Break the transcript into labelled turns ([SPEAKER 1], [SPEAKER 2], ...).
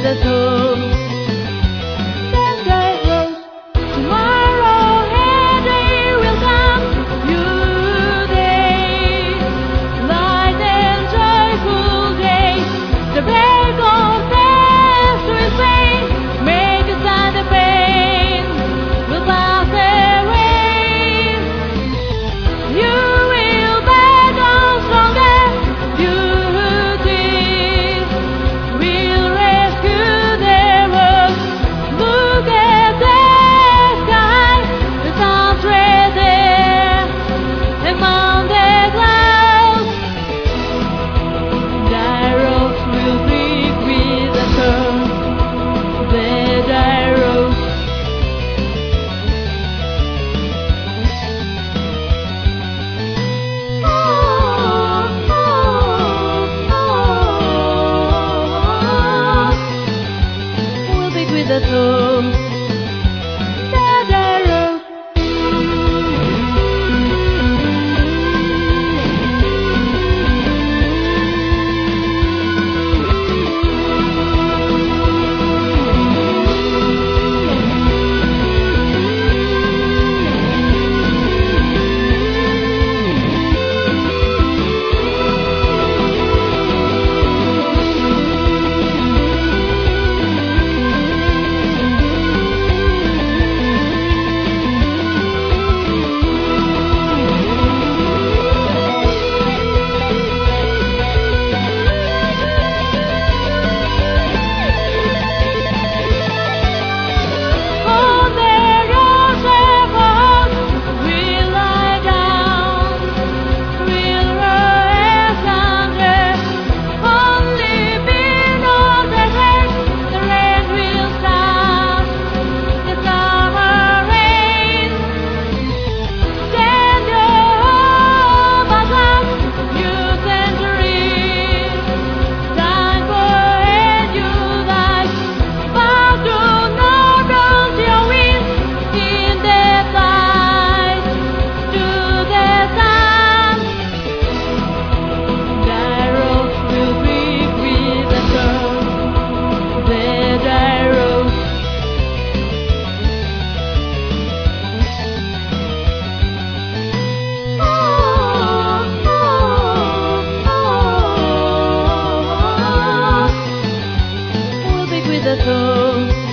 [SPEAKER 1] with the soul. That day rose, tomorrow a day will come. New day, light and joyful day. The break of death will fade, make us and the pain will pass away. You will back on stronger, beauty will rescue the world. Look at the sky, the sun's right there among the clouds. The rose will break with the sun, the rose. We'll be with the soul. The rose. On the rose of hope, we'll lie down, we'll rise under. Only below the rain, the rain will stop, the summer rain. Stand your hope at new century, time for a new life. But do not lose your wings in the flight to the sun. The rose will break with the sun, the rose. We'll be with the soul.